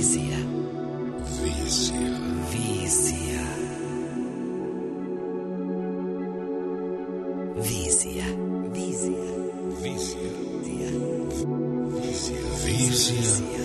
Vizija. Vizija. Vizija. Vizija. Vizija. Vizija. Vizija. Vizija.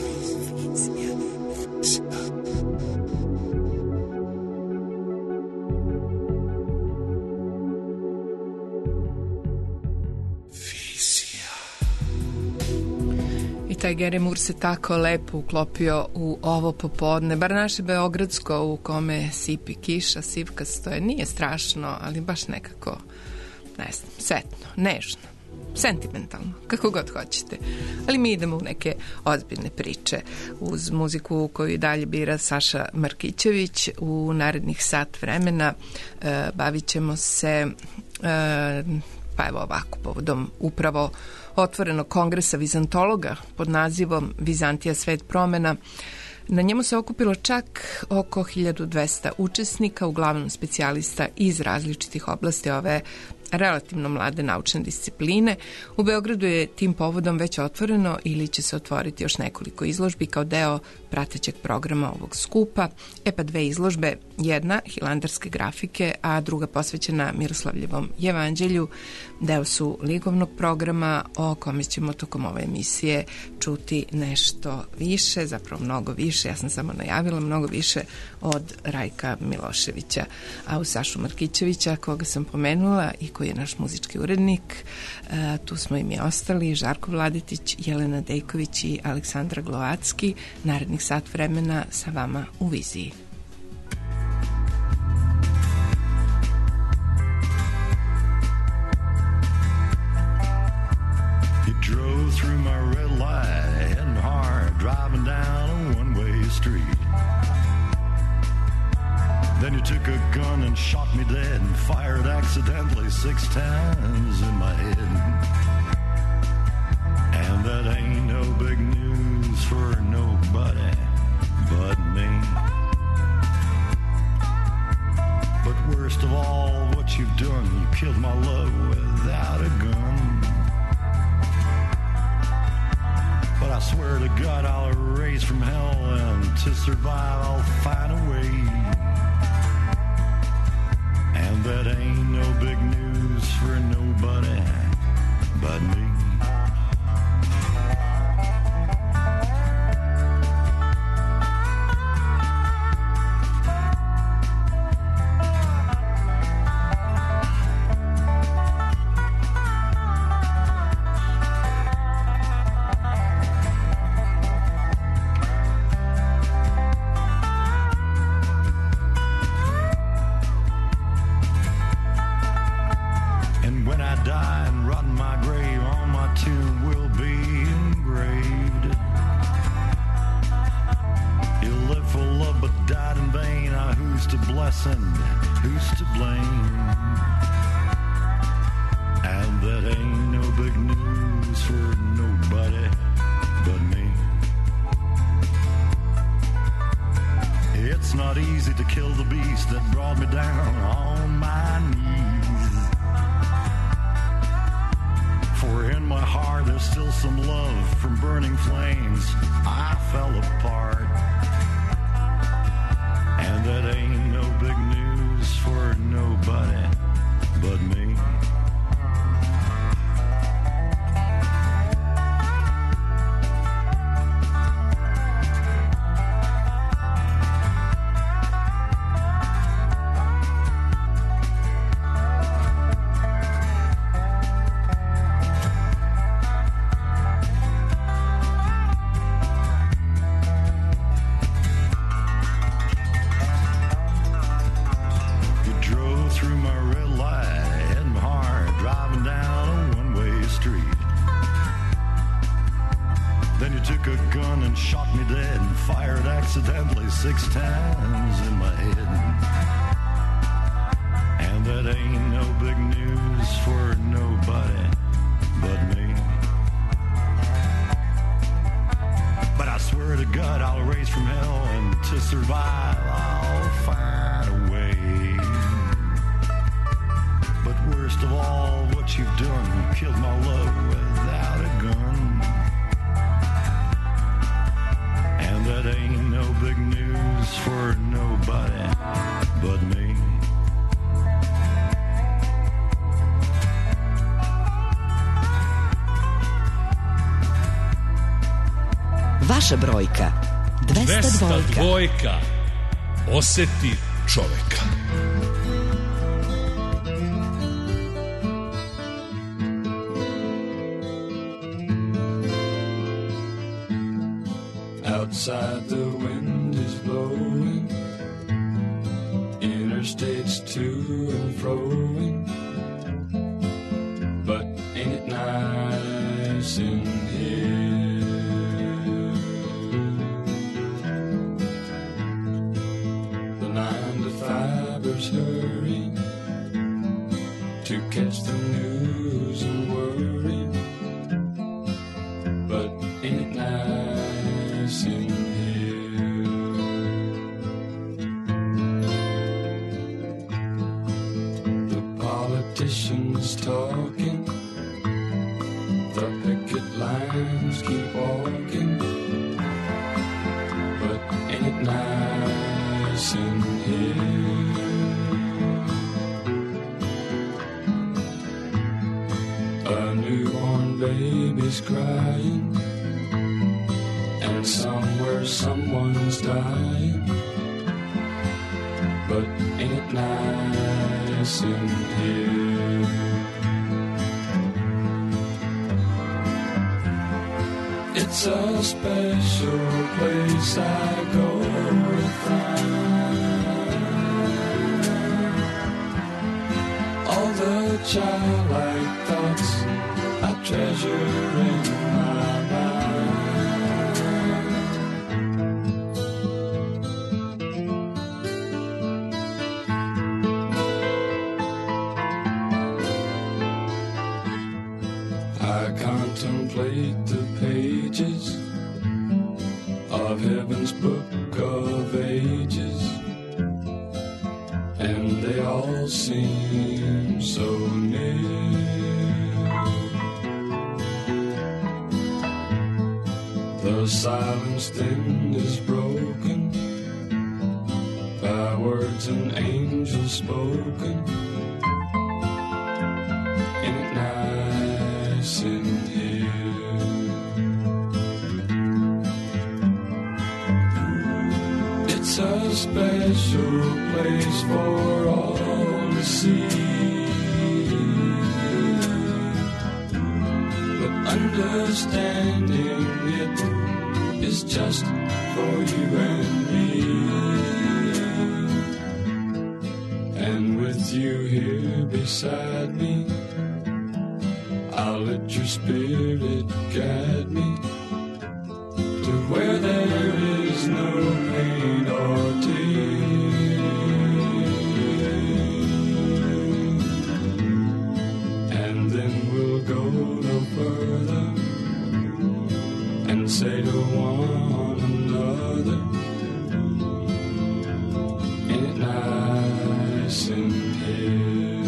Taj Gary Moore se tako lepo uklopio u ovo popodne, bar naše beogradsko u kome sipi kiša, sivkasto je, nije strašno, ali baš nekako, ne znam, setno, nežno, sentimentalno, kako god hoćete. Ali mi idemo u neke ozbiljne priče uz muziku koju i dalje bira Saša Markićević. U narednih sat vremena bavit ćemo se, pa evo ovako, povodom upravo otvorenog kongresa vizantologa pod nazivom Vizantija svet promena. Na njemu se okupilo čak oko 1200 učesnika, uglavnom specijalista iz različitih oblasti ove relativno mlade naučne discipline. U Beogradu je tim povodom već otvoreno ili će se otvoriti još nekoliko izložbi kao deo pratećeg programa ovog skupa. Pa 2 izložbe, jedna hilandarske grafike, a druga posvećena Miroslavljevom jevanđelju, deo su likovnog programa o kome ćemo tokom ove emisije čuti nešto više, zapravo mnogo više, ja sam samo najavila, mnogo više od Rajka Miloševića. A u Sašu Markićevića, koga sam pomenula i koji je naš muzički urednik, tu smo i mi ostali, Žarko Vladetić, Jelena Dejković i Aleksandra Glovacki. Narednih sat vremena sa vama u Viziji. You drove through my red light, heading hard, driving down a one-way street. Then you took a gun and shot me dead and fired accidentally 6 times in my head. And that ain't no big news for nobody but me. But worst of all, what you've done, you killed my love without a gun. But I swear to God I'll erase from hell, and to survive I'll find a way. And that ain't no big news for nobody but me. Who's to blame? And that ain't no big news for nobody but me. It's not easy to kill the beast that brought me down on my knees. For in my heart there's still some love from burning flames. I fell apart. And that ain't no big news for nobody but me. Accidentally 6 times in my head. And that ain't no big news for nobody but me. But I swear to God I'll raise from hell, and to survive I'll find a way. But worst of all, what you've done, you killed my love without a gun. And that naša brojka. 202. Oseti čoveka. Outside the wind is blowing, interstates to and froing, but ain't it nice in here? The 9-to-5ers hurry to catch the news and worry, but ain't it nice in here? The politicians talking, the picket lines keep walking, but ain't it nice in here? A newborn baby's crying, and somewhere someone's dying, but ain't it nice in here? It's a special place I go to find all the childlike thoughts I treasure in my mind. I contemplate the pages of heaven's book of ages, and they all seem so near. The silence then is broken by words an angel spoken. Ain't it nice in here? It's a special place for all to see, but understanding it is just for you and me. And with you here beside me, I'll let your spirit guide me to where there is no pain or tear. And then we'll go no further and say to one another, ain't it nice in here?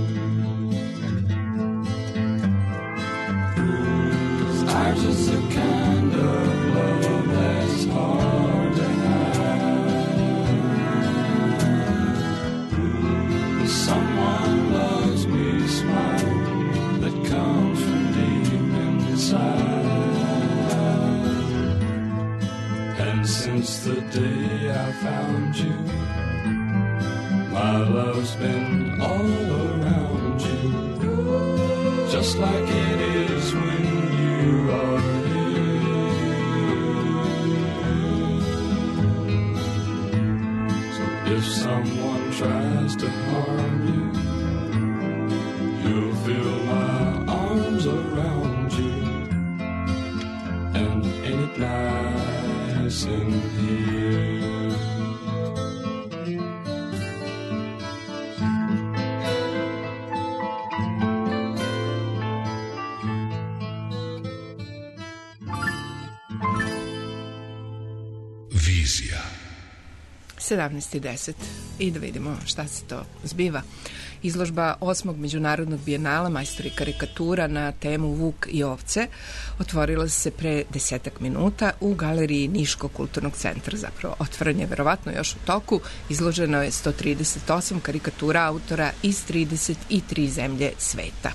'Cause ours is the kind of love that's hard to hide. Someone loves me, smile that comes from deep inside. And since the day I found you, my love's been all around you, just like it is when you are here. So if someone tries to harm you, you'll feel my arms around you, and ain't it nice in here? Vizija. 17:10 i da vidimo šta se to zbiva. Izložba 8. međunarodnog bijenala majstori karikatura na temu Vuk i ovce otvorila se pre 10 minuta u galeriji Niškog kulturnog centra. Zapravo, otvoren je verovatno još u toku. Izloženo je 138 karikatura autora iz 33 zemlje sveta.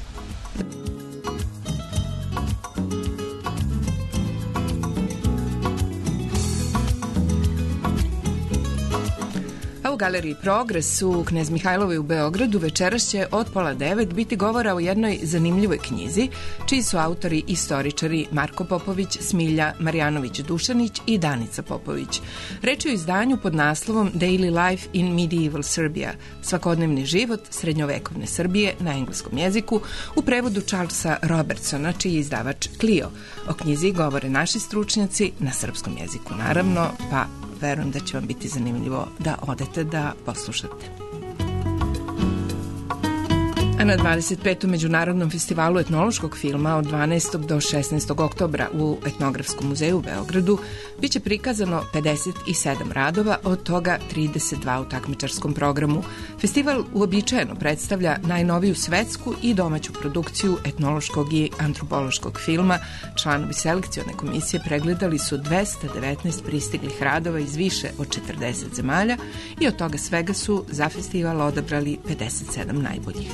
Galeriji Progres u Knez Mihajlovoj u Beogradu večeras će od 8:30 biti govora o jednoj zanimljivoj knjizi, čiji su autori istoričari Marko Popović, Smilja Marjanović-Dušanić i Danica Popović. Reč je o izdanju pod naslovom Daily Life in Medieval Serbia, svakodnevni život srednjovekovne Srbije na engleskom jeziku, u prevodu Charlesa Robertsona, čiji je izdavač Clio. O knjizi govore naši stručnjaci na srpskom jeziku, naravno, pa verujem da će vam biti zanimljivo da odete da poslušate. A na 25. Međunarodnom festivalu etnološkog filma od 12. do 16. oktobra u Etnografskom muzeju u Beogradu biće prikazano 57 radova, od toga 32 u takmičarskom programu. Festival uobičajeno predstavlja najnoviju svetsku i domaću produkciju etnološkog i antropološkog filma. Članovi selekcione komisije pregledali su 219 pristiglih radova iz više od 40 zemalja i od toga svega su za festival odabrali 57 najboljih.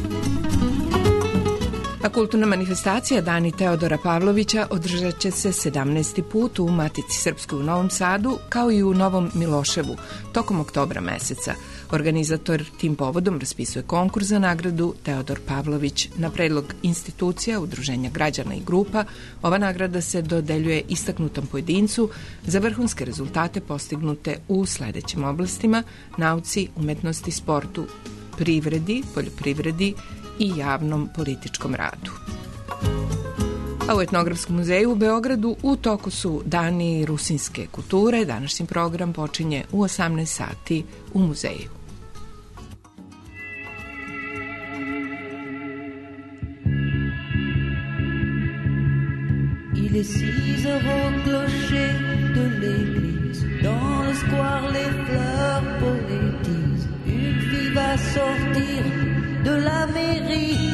A kulturna manifestacija Dani Teodora Pavlovića održat će se 17. put u Matici Srpskoj u Novom Sadu, kao i u Novom Miloševu, tokom oktobra meseca. Organizator tim povodom raspisuje konkurs za nagradu Teodor Pavlović. Na predlog institucija, udruženja građana i grupa, ova nagrada se dodeljuje istaknutom pojedincu za vrhunske rezultate postignute u sledećim oblastima: nauci, umetnosti, sportu, privredi, poljoprivredi i javnom političkom radu. A u Etnografskom muzeju u Beogradu u toku su Dani rusinske kulture. Današnji program počinje u 18 sati u muzeju. Il est 6 heures au clocher de l'église. Dans le square, les fleurs poétisent. Une fille va sortir de la mairie.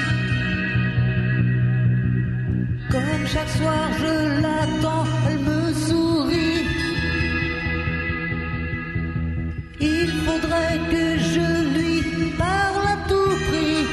Comme chaque soir, je l'attends, elle me sourit. Il faudrait que je lui parle à tout prix.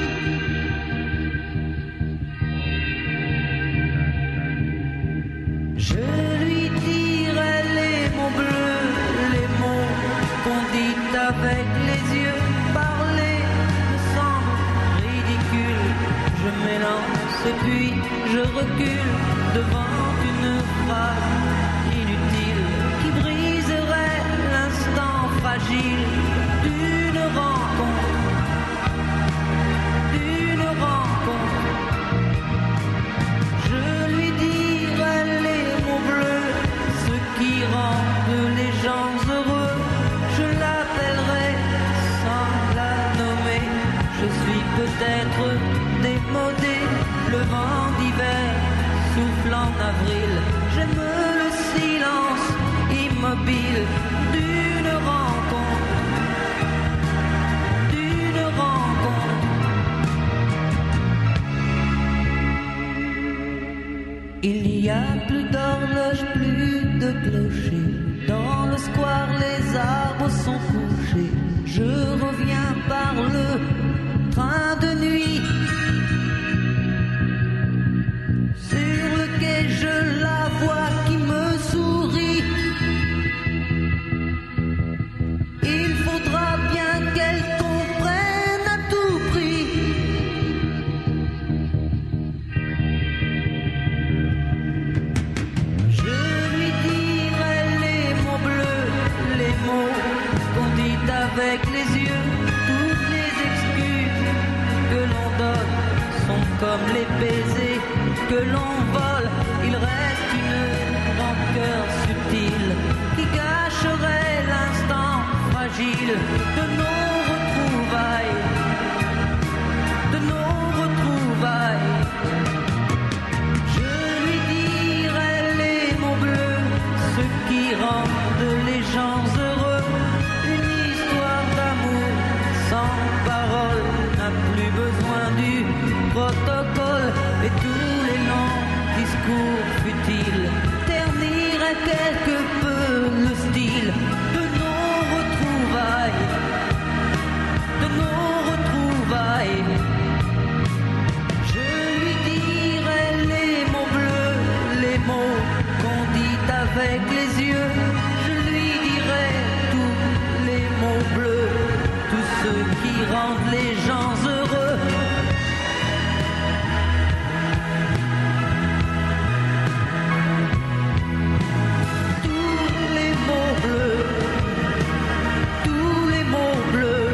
Je lui dirai les mots bleus, les mots qu'on dit avec les yeux. Parler me semble ridicule. Je m'élance et puis je recule devant une phrase inutile qui briserait l'instant fragile d'une rencontre. D'une rencontre. Je lui dirai les mots bleus, ce qui rendent les gens heureux. Je l'appellerai sans la nommer. Je suis peut-être démodé, le vent d'hiver souffle en avril. J'aime le silence immobile d'une rencontre. D'une rencontre. Il n'y a plus d'horloge, plus de clocher. Dans le square, les arbres sont couchés. Je reviens par le train de nuit. Sur le quai, je la vois qui me sourit. Il faudra bien qu'elle comprenne à tout prix. Je lui dirai les mots bleus, les mots qu'on dit avec les yeux. Toutes les excuses que l'on donne sont comme les baisers que l'on vole. Il reste une rancœur subtile qui cacherait l'instant fragile de nos retrouvailles. De nos retrouvailles. Je lui dirai les mots bleus, ce qui rendent les gens heureux. Une histoire d'amour sans parole n'a plus besoin du protocole. Et tous les longs discours futiles terniraient quelque peu le style de nos retrouvailles. De nos retrouvailles. Je lui dirai les mots bleus, les mots qu'on dit avec les yeux. Je lui dirai tous les mots bleus, tous ceux qui rendent les gens heureux. Tous les mots bleus, tous les mots bleus.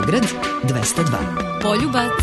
Beograd 202. Poljubac.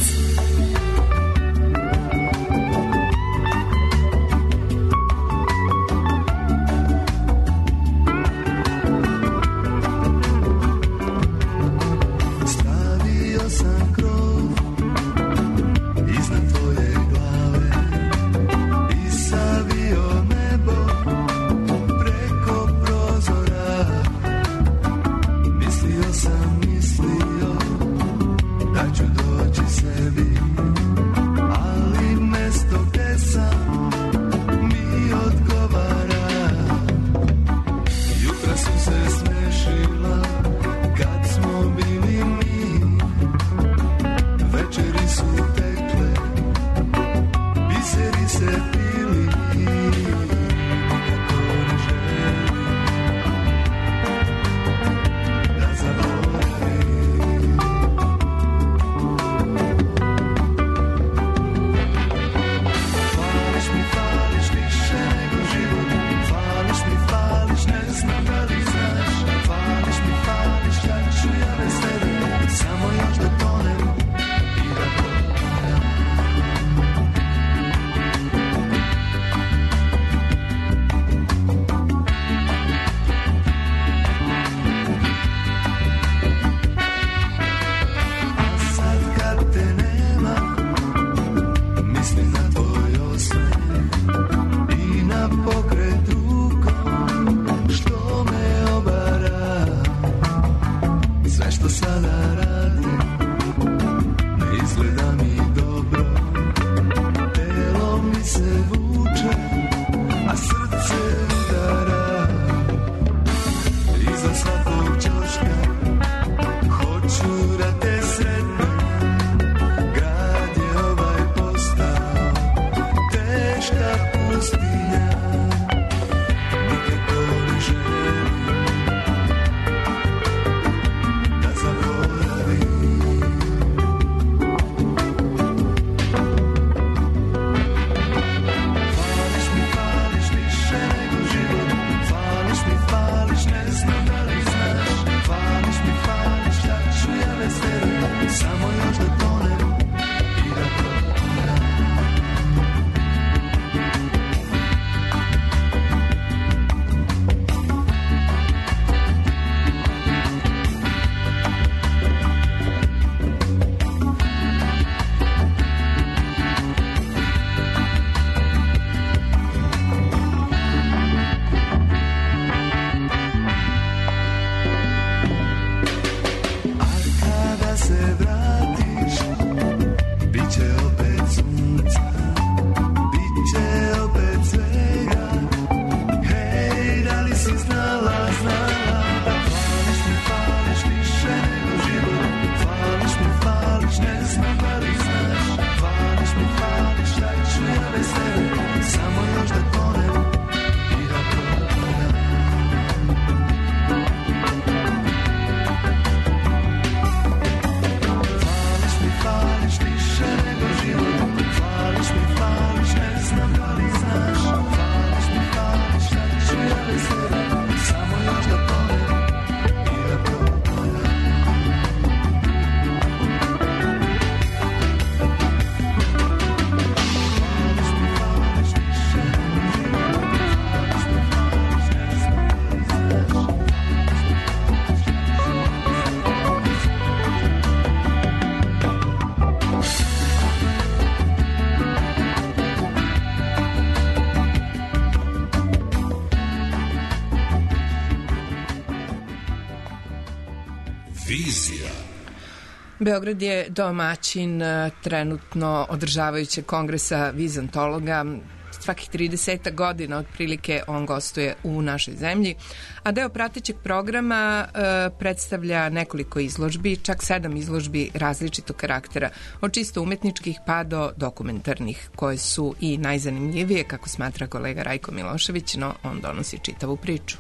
Beograd je domaćin trenutno održavajućeg kongresa vizantologa. Svakih 30 godina otprilike on gostuje u našoj zemlji, a deo pratećeg programa predstavlja nekoliko izložbi, čak 7 izložbi različitog karaktera, od čisto umetničkih pa do dokumentarnih, koje su i najzanimljivije, kako smatra kolega Rajko Milošević, no on donosi čitavu priču.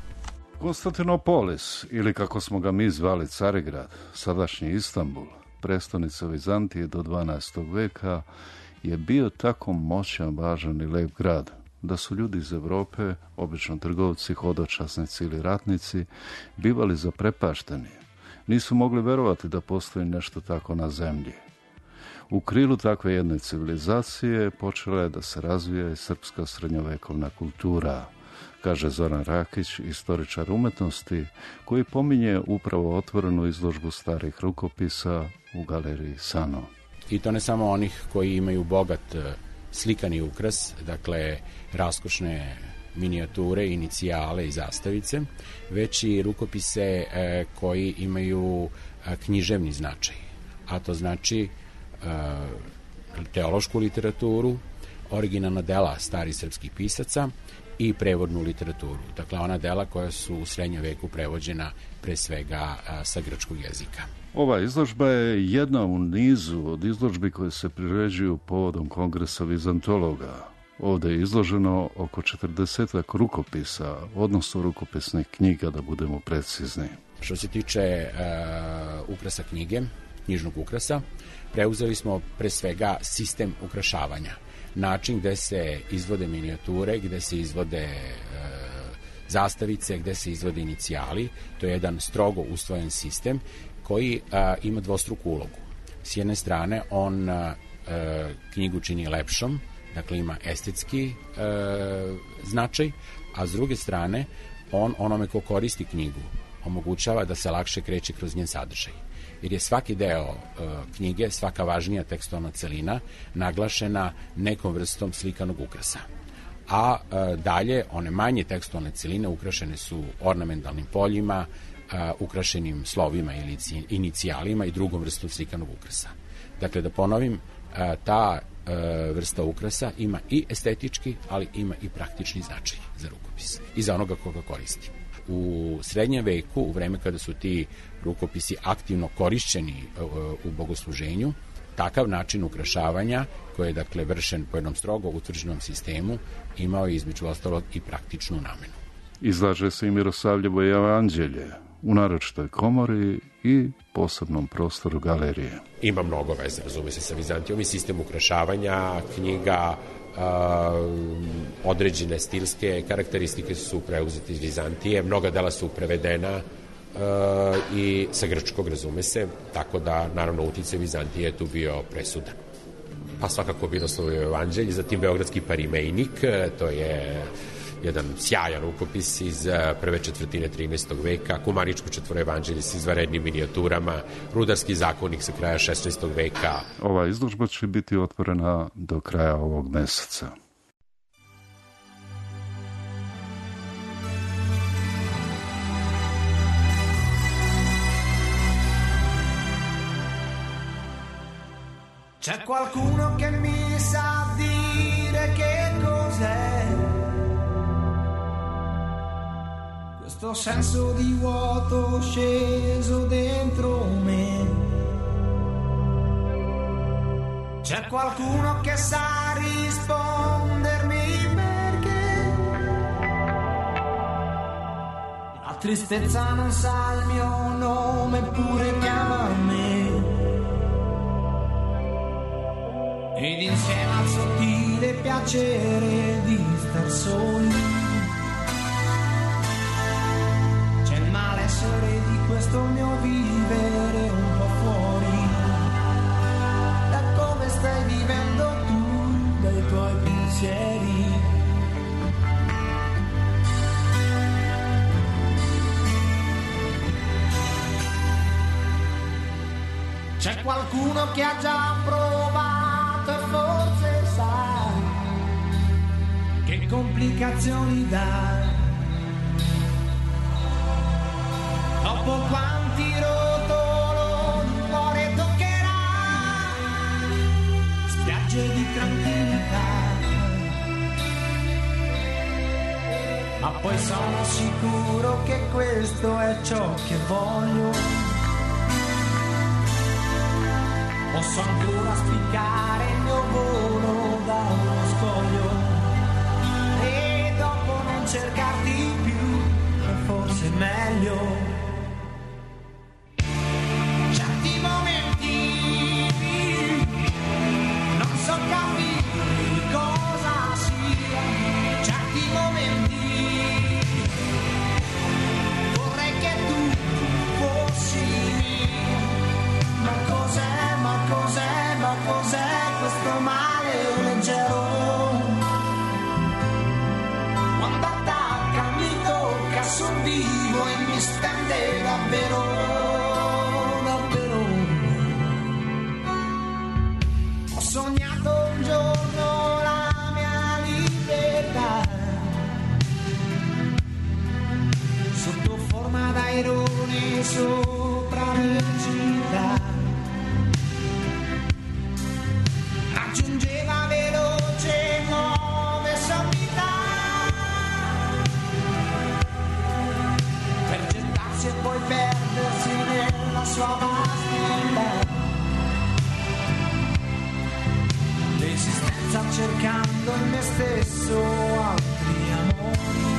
Konstantinopolis, ili kako smo ga mi zvali Carigrad, sadašnji Istanbul, prestonica Vizantije do 12. veka, je bio tako moćan, važan i lep grad, da su ljudi iz Evrope, obično trgovci, hodočasnici ili ratnici, bivali zaprepašteni, Nisu mogli verovati da postoji nešto tako na zemlji. U krilu takve jedne civilizacije počela je da se razvija i srpska srednjovekovna kultura, kaže Zoran Rakić, istoričar umetnosti, koji pominje upravo otvorenu izložbu starih rukopisa u galeriji Sano. I to ne samo onih koji imaju bogat slikani ukras, dakle raskošne minijature, inicijale i zastavice, već i rukopise koji imaju književni značaj. A to znači teološku literaturu, originalna dela starih srpskih pisaca i prevodnu literaturu. Dakle, ona dela koja su u srednjem veku prevođena pre svega sa grčkog jezika. Ova izložba je jedna u nizu od izložbi koje se priređuju povodom kongresa vizantologa. Ovdje je izloženo oko 40 rukopisa, odnosno rukopisnih knjiga, da budemo precizni. Što se tiče ukrasa knjige, knjižnog ukrasa, preuzeli smo pre svega sistem ukrašavanja. Način gde se izvode minijature, gde se izvode zastavice, gde se izvode inicijali. To je jedan strogo usvojen sistem koji ima dvostruku ulogu. S jedne strane, on knjigu čini lepšom, dakle ima estetski značaj, a s druge strane, on onome ko koristi knjigu omogućava da se lakše kreće kroz njen sadržaj. Jer je svaki deo knjige, svaka važnija tekstualna celina naglašena nekom vrstom slikanog ukrasa. A dalje, one manje tekstualne celine ukrašene su ornamentalnim poljima, ukrašenim slovima ili inicijalima i drugom vrstom slikanog ukrasa. Dakle, da ponovim, ta vrsta ukrasa ima i estetički, ali ima i praktični značaj za rukopis i za onoga koga koristi. U srednjem veku, u vreme kada su ti rukopisi aktivno korišćeni u bogosluženju, takav način ukrašavanja, koji je dakle vršen po jednom strogo utvrđenom sistemu, imao je između ostalog i praktičnu namenu. Izlaže se i Miroslavljevo evanđelje u naročitoj komori i posebnom prostoru galerije. Ima mnogo veze, razume se, sa Vizantijom i sistem ukrašavanja knjiga, određene stilske karakteristike su preuzete iz Vizantije, mnoga dela su prevedena i sa grčkog, razume se, tako da naravno uticaj Vizantije je tu bio presudan. Pa svakako Miroslavljevo evanđelje, zatim Beogradski parimejnik, to je jedan sjajan rukopis iz prve četvrtine 13. veka, Kumaričko četvoroevanđelje s izvanrednim minijaturama, Rudarski zakonik sa kraja 16. veka. Ova izložba će biti otvorena do kraja ovog meseca. C'è qualcuno che mi sa dire che cos'è questo senso di vuoto sceso dentro me. C'è qualcuno che sa rispondermi perché la tristezza non sa il mio nome eppure chiama me. Ed insieme al sottile piacere di star soli c'è il malessere di questo mio vivere un po' fuori da come stai vivendo tu, dai tuoi pensieri. C'è qualcuno che ha già provato e forse sa che complicazioni dà. Dopo quanti rotoloni il cuore toccherà, spiagge di tranquillità. Ma poi sono sicuro che questo è ciò che voglio. Posso ancora spiccare il mio volo da uno scoglio e dopo non cercarti più, forse è meglio. Certi momenti non so capire cosa sia, certi momenti vorrei che tu fossi sua vastità, l'esistenza cercando in me stesso altri amori,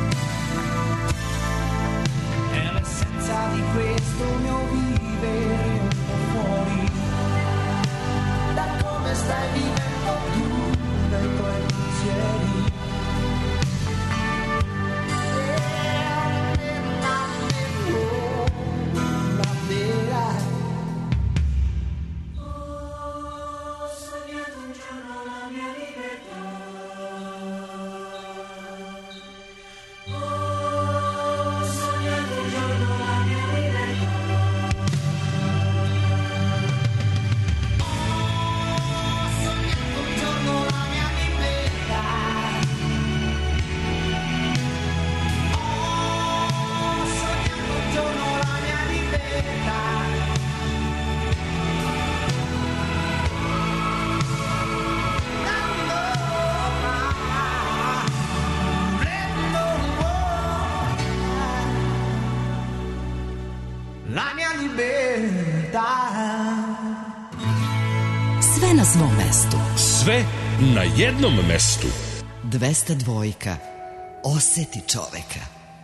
è l'essenza di questo mio vivere un po' fuori da come stai vivendo tu, dai tuoi pensieri. Sve na svom mestu. Sve na jednom mestu. 202. Oseti čoveka.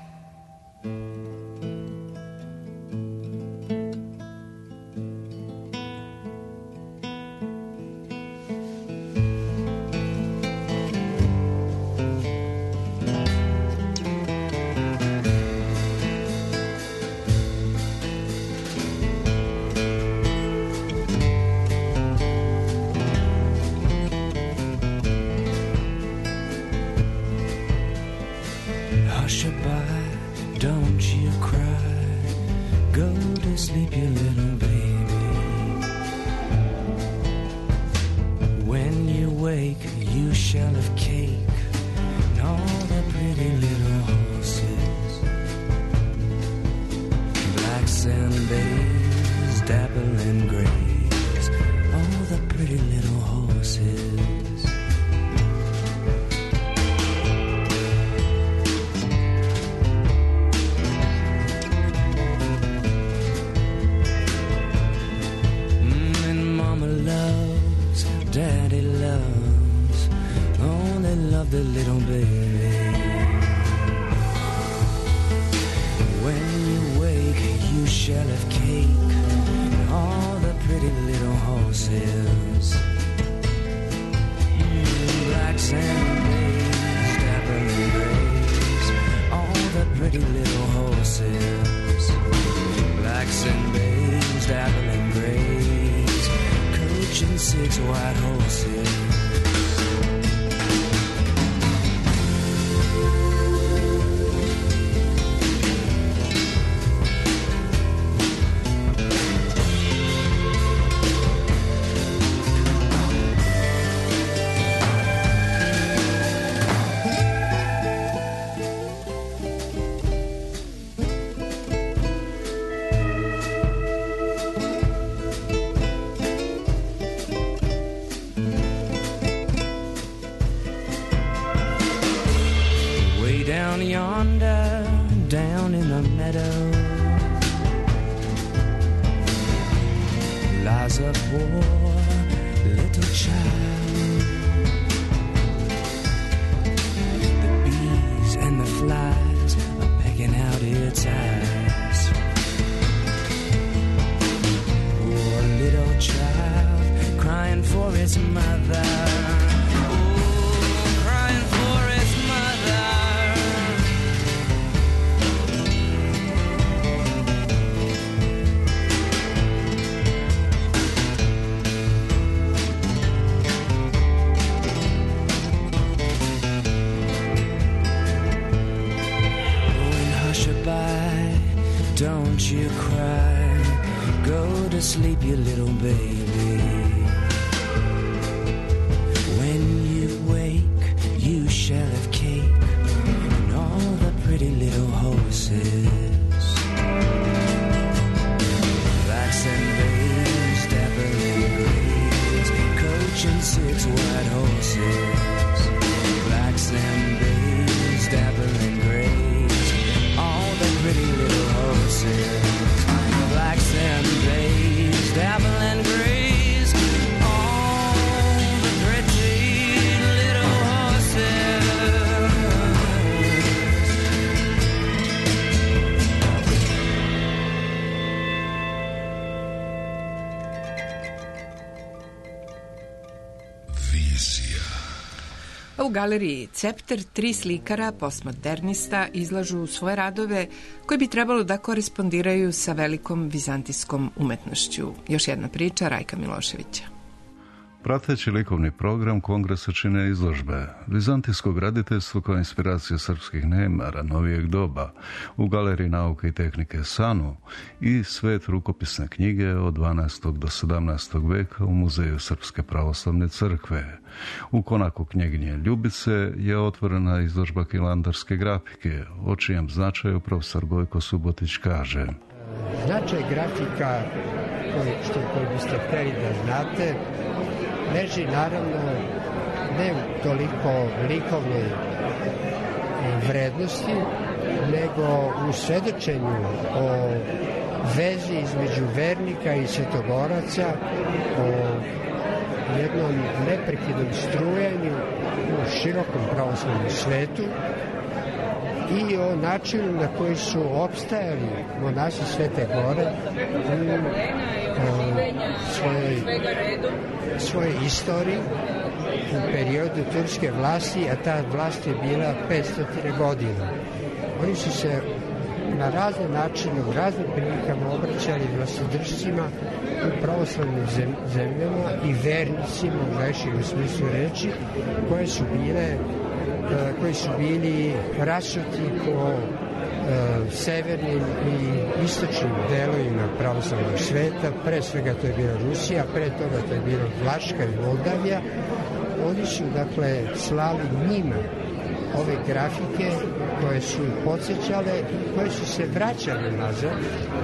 Six white horses, blacks and bays, dappling grays, all the pretty little horses, blacks and U galeriji Cepter 3 slikara, postmodernista, izlažu svoje radove koji bi trebalo da korespondiraju sa velikom vizantijskom umetnošću. Još jedna priča Rajka Miloševića. Prateći likovni program kongresa čine izložbe vizantijsko graditeljstvo kao inspiracija srpskih nemara novijeg doba u Galeriji nauke i tehnike Sanu i svet rukopisne knjige od 12. do 17. veka u Muzeju Srpske pravoslavne crkve. U konaku knjeginje Ljubice je otvorena izložba hilandarske grafike, o čijem značaju profesor Gojko Subotić kaže: Značaj grafika koji biste htjeli da znate leži naravno ne u toliko likovnoj vrednosti, nego u svedočenju o vezi između vernika i svetogoraca, o jednom neprekidnom strujenju u širokom pravoslavnom svetu i o načinu na koji su opstajali monasi Svete Gore u svojoj istoriji u periodu turske vlasti, a ta vlast je bila 500 godina. Oni su se na razne načine, u raznim prilikama obraćali vlastodržcima u pravoslavnim zemljama i vernicima u najširem smislu reči, koji su bili rasuti po severnim i istočnim delovima pravoslavnog sveta. Pre svega to je bila Rusija, pre toga to je bila Vlaška i Moldavija. Oni su, dakle, slali njima ove grafike koje su podsjećale i koje su se vraćale nazad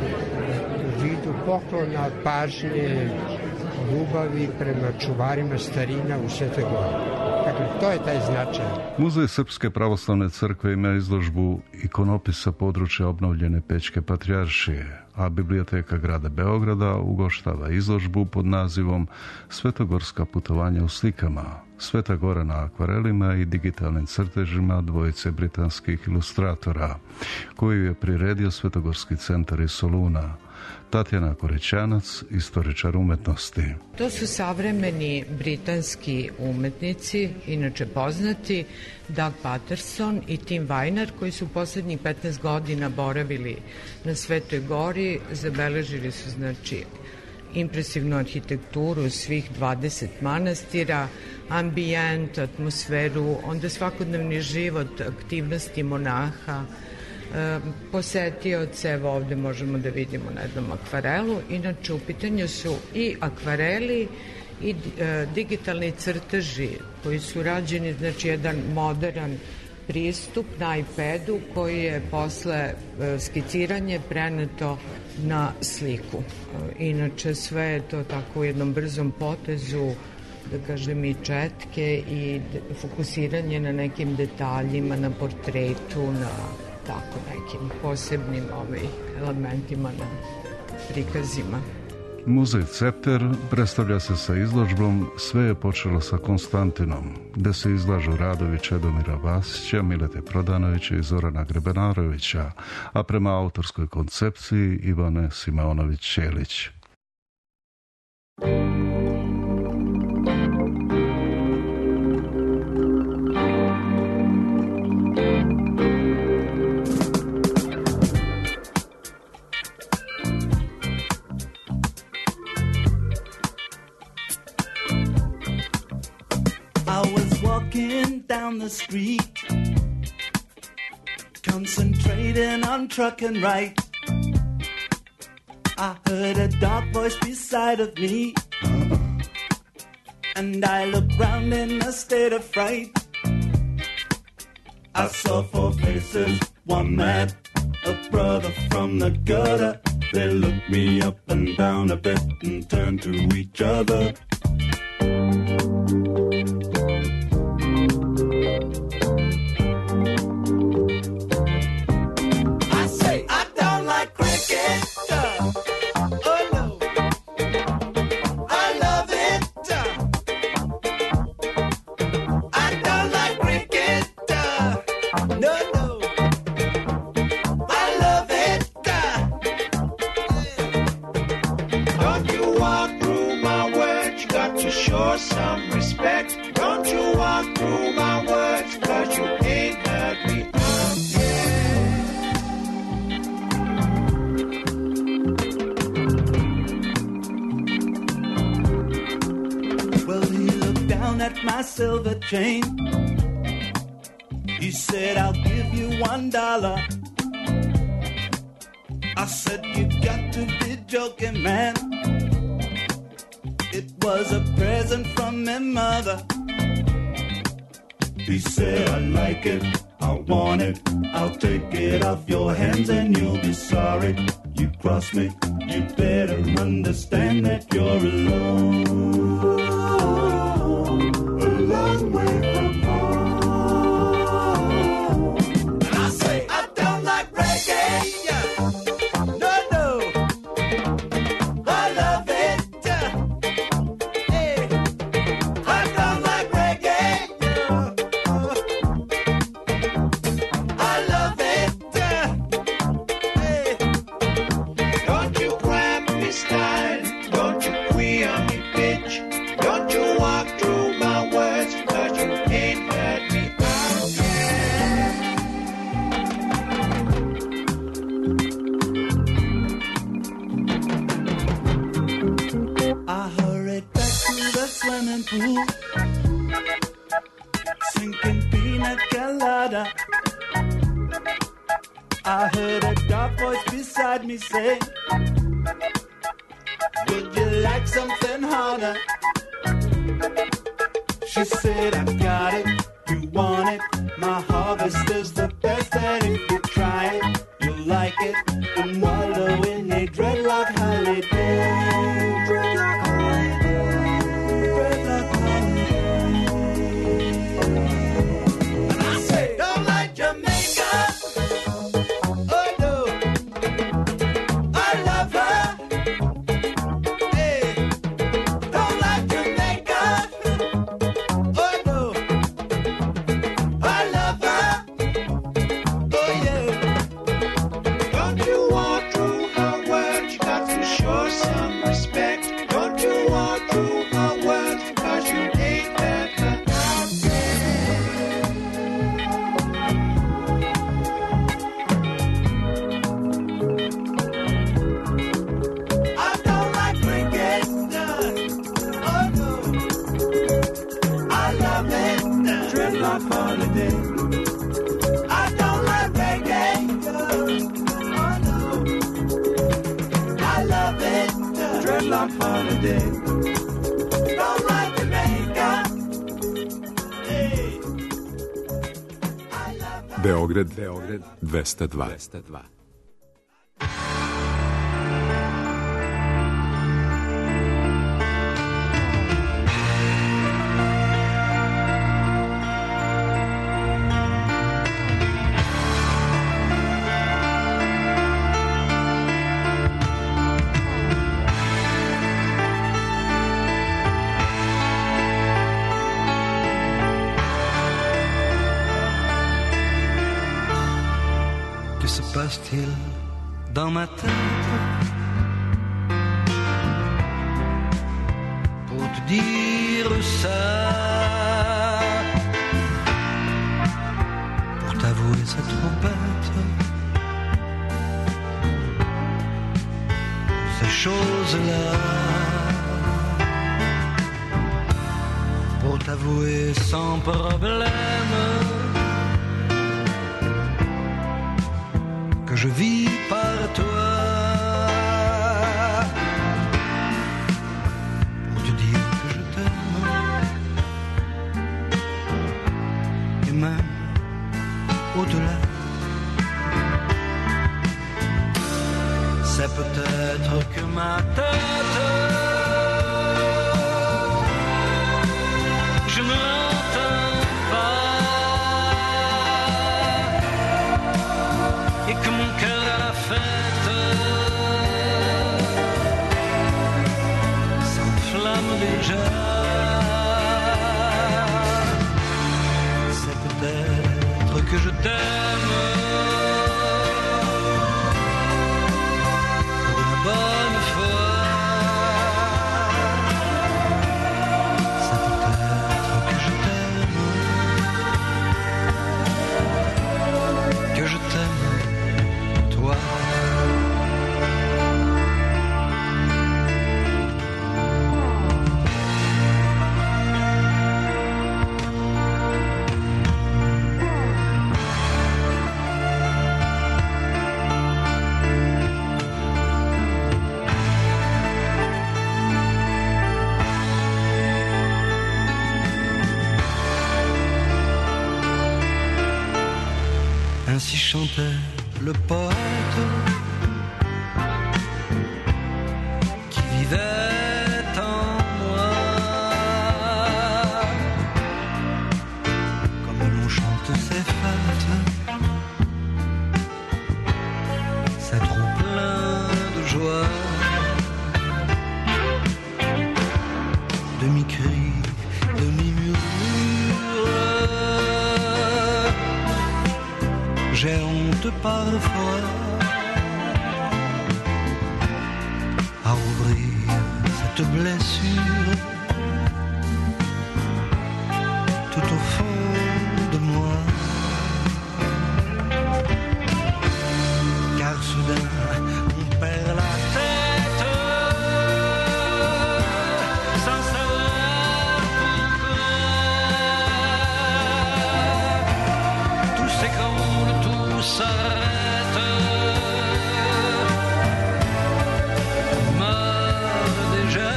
u vidu poklona, pažnje, ljubavi prema čuvarima starina u Svetoj Gori. Dakle, to je taj značaj. Muzej Srpske pravoslavne crkve ima izložbu ikonopisa područja obnovljene Pećke patrijaršije, a Biblioteka grada Beograda ugoštava izložbu pod nazivom Svetogorska putovanja u slikama, Sveta Gora na akvarelima i digitalnim crtežima dvojice britanskih ilustratora, koju je priredio Svetogorski centar iz Soluna. Tatjana Korećanac, istoričar umetnosti. To su savremeni britanski umetnici, inače poznati, Doug Patterson i Tim Weiner, koji su poslednjih 15 godina boravili na Svetoj Gori, zabeležili su, znači, impresivnu arhitekturu svih 20 manastira, ambijent, atmosferu, onda svakodnevni život, aktivnosti monaha, posetioce. Evo ovde možemo da vidimo na jednom akvarelu. Inače, u pitanju su i akvareli i digitalni crteži koji su rađeni, znači jedan modern pristup na iPadu koji je posle skiciranje preneto na sliku. Inače, sve je to tako u jednom brzom potezu, da kažem, i četke i fokusiranje na nekim detaljima, na portretu, na tako nekim posebnim elementima na prikazima. Muzej Cepter predstavlja se sa izložbom Sve je počelo sa Konstantinom, gde se izlažu radovi Čedomira Vasića, Milete Prodanovića i Zorana Grebenarovića, a prema autorskoj koncepciji Ivane Simeonović-Ćelić. Walking down the street, concentrating on truck and right, I heard a dark voice beside of me, and I looked round in a state of fright. I saw four faces, one man, a brother from the gutter. They looked me up and down a bit and turned to each other. Show some respect. Don't my silver chain. He said, I'll give you $1. I said, you got to be joking, man. It was a present from my mother. He said, I like it, I want it, I'll take it off your hands and you'll be sorry. You cross me, you better understand that you're alone. A long way from home. And I say, I don't like reggae. No, no, I love it. Hey, I don't like reggae. I love it. Hey, don't you grab me style, don't you queer me bitch, don't you walk through my words, 'cause you ain't heard me out yet. I hurried back to the swimming pool, sinking pina colada. I heard a dark voice beside me say, would you like something harder? She said, I got it, you want it, my harvest is the best, and if you try it, you'll like it, and wallow in a dreadlock holiday. Dreadlock holiday, dreadlock holiday. And I say, don't like Jamaica. Oh no, I love her. Hey, don't like Jamaica. Oh no, I love her. Oh yeah. Don't you walk through her words? You got to show some respect. Don't you walk through her words? 'Cause you ain't heard her out yet. I don't like reggae. Oh no, I love it. Dreadlock holiday. I don't like reggae. Oh no, I love it. Dreadlock holiday. Don't like Jamaica. Hey. Beograd 202. Que se passe-t-il dans ma tête pour te dire ça, pour t'avouer cette trompette, ces choses-là, pour t'avouer sans problème que je vis par toi, pour te dire que je t'aime, et même au-delà. C'est peut-être que ma tête, je ne l'entends pas, et que mon cœur à la fête s'enflamme déjà. C'est peut-être que je t'aime pour la bonne fois, Ainsi chantait le poète qui vivait en moi. Comme l'on chante ses fêtes, c'est trop plein de joie. Demi-cri, demi-murmure. J'ai honte parfois à ouvrir cette blessure tout au fond de moi. Car soudain on perd la tête sans savoir pourquoi. Tout s'écroule, tout s'arrête. Meurt déjà.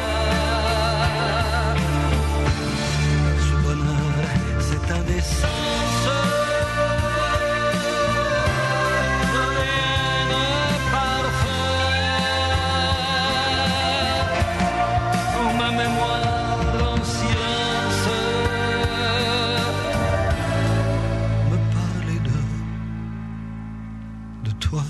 Ce bonheur, c'est indécence. Revienne parfois pour ma mémoire en silence. Me parler de toi.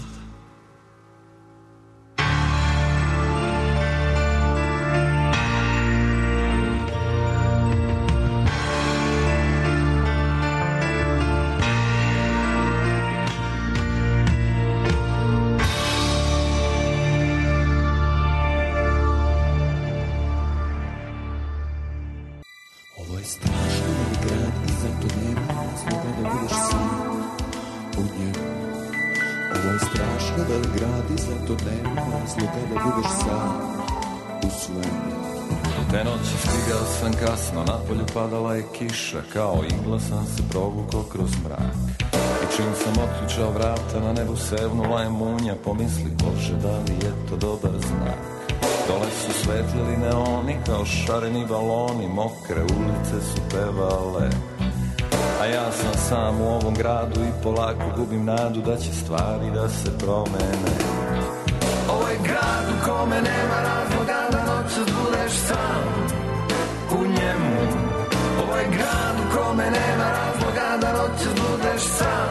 Ovo je strašno mali grad i zato nema razloga da budeš sam u njemu. Ovo je strašno velik grad i zato nema razloga da budeš sam u svemu. Te noći stigao sam kasno, napolju padala je kiša, kao igla sam se provukao kroz mrak. I čim sam otključao vrata, na nebu sevnula je munja, pomisli, Bože, da li je to dobar znak? Dole su svetlili neoni kao šareni baloni, mokre ulice su pevale. A ja sam sam u ovom gradu i polako gubim nadu da će stvari da se promene. Ovo je grad u kome nema razloga da noćas budeš sam u njemu. Ovo je grad u kome nema razloga da noćas budeš sam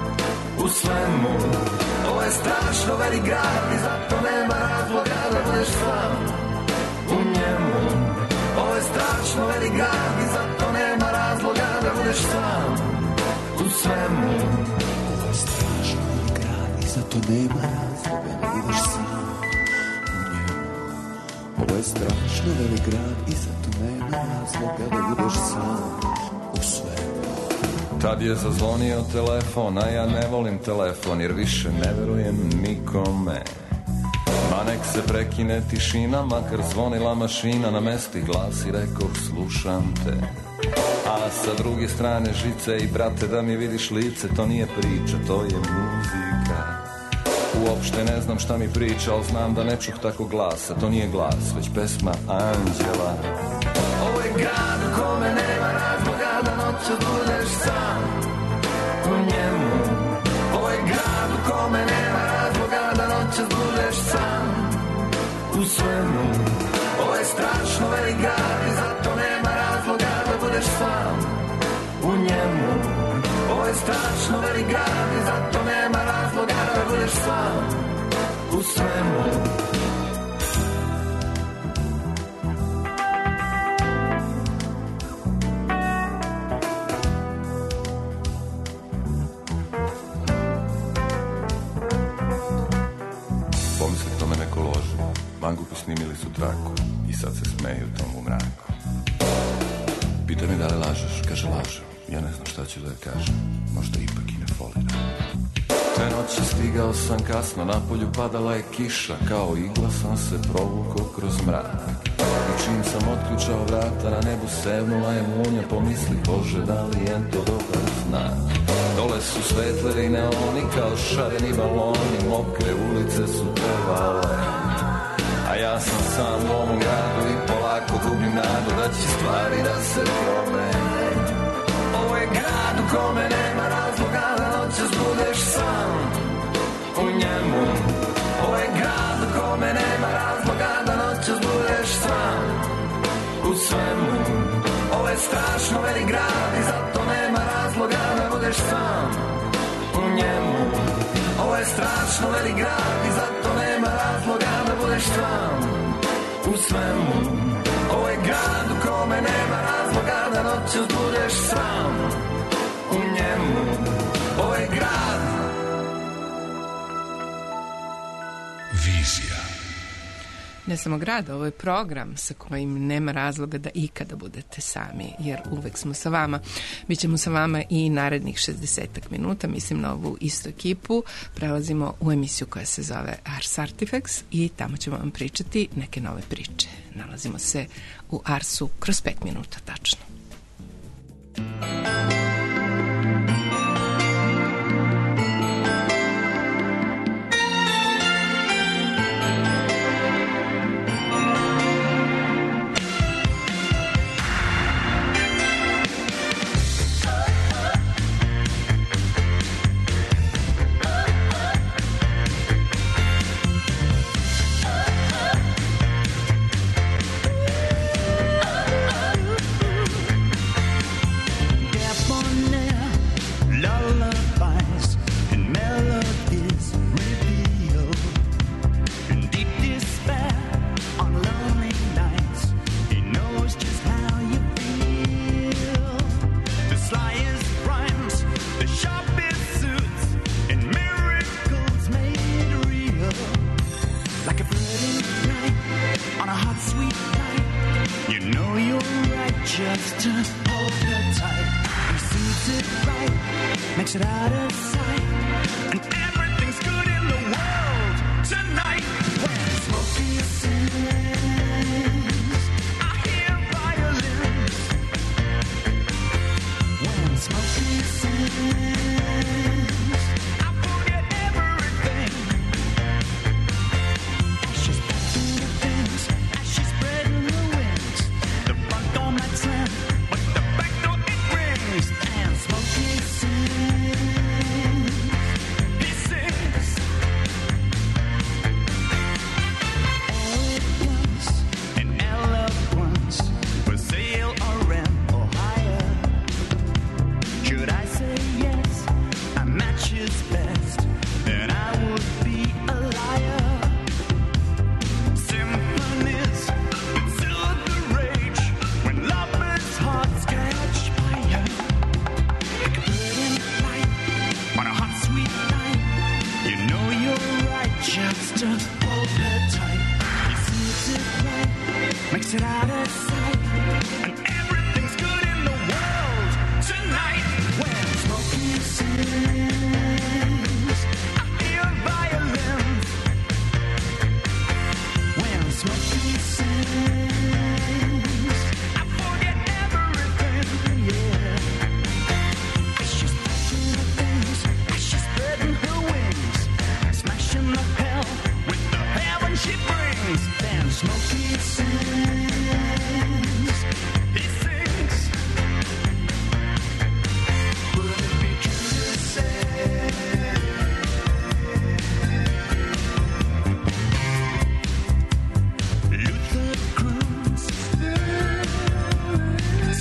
u svemu. Ovo je strašno velik grad i zato nema razloga da budeš sam u njemu. Ovo je strašno velik grad i zato nema razloga da budeš sam u svemu. Ovo je strašno velik grad i zato nema razloga da budeš sam u njemu. Ovo je strašno velik grad i zato nema razloga da budeš sam u svemu. Tad je zazvonio telefon, a ja ne volim telefon jer više ne verujem nikome. Ma nek se prekine tišina, makar zvonila mašina, na mesti glas i rekoh slušam te. A sa druge strane žice i brate da mi vidiš lice, to nije priča, to je muzika. Uopšte ne znam šta mi priča, ali znam da ne čuh tako glasa, to nije glas, već pesma anđela. Ovo je grad u kome nema razloga da noćas budeš sam u njemu. Ovo je grad u kome nema razloga da noćas budeš sam u svemu. Ovo je strašno velik grad i zato nema razloga da budeš sam u njemu. Ovo je strašno velik grad i zato nema razloga da budeš sam u svemu. Mangupi snimili su traku i sad se smeju tomu mraku. Pita me da li lažeš, kaže lažem. Ja ne znam šta ću da je kažem, možda ipak i ne foliram. Te noći stigao sam kasno, napolju padala je kiša, kao igla sam se provukao kroz mrak. I čim sam otključao vrata, na nebu sevnula je munja, pomisli, Bože, da li je to dobar znak? Dole su svetlili neoni kao šareni baloni, mokre ulice su pevale. A ja sam sam u ovom gradu i polako gubim nadu da će stvari da se promene. Ovo je grad u kome nema razloga da noćas budeš sam u njemu. Ovo je grad u kome nema razloga da noćas budeš sam u svemu. Ovo je strašno velik grad i zato nema razloga da budeš sam u njemu. Ovo je strašno velik grad i zato nema razloga da budeš sam u svemu. Ovo je grad u kome nema razloga da noćas budeš sam u njemu. Ovo je grad. Vizija. Ne samo grad, ovo je program sa kojim nema razloga da ikada budete sami, jer uvek smo sa vama. Bićemo sa vama i narednih 60 minuta, mislim na ovu istu ekipu. Prelazimo u emisiju koja se zove Ars Artifacts i tamo ćemo vam pričati neke nove priče. Nalazimo se u Arsu kroz 5 minuta tačno.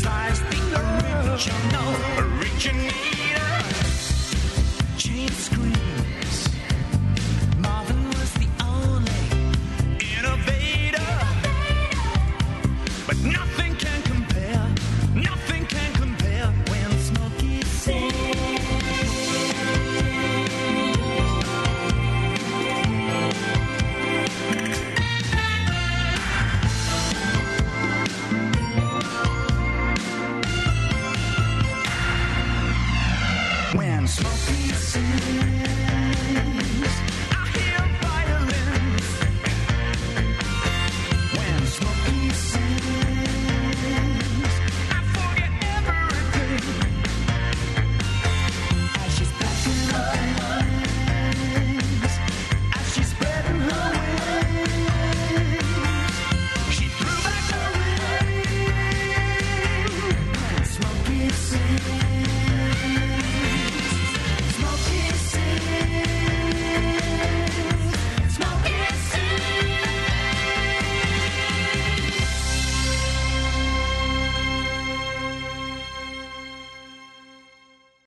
Chain scream.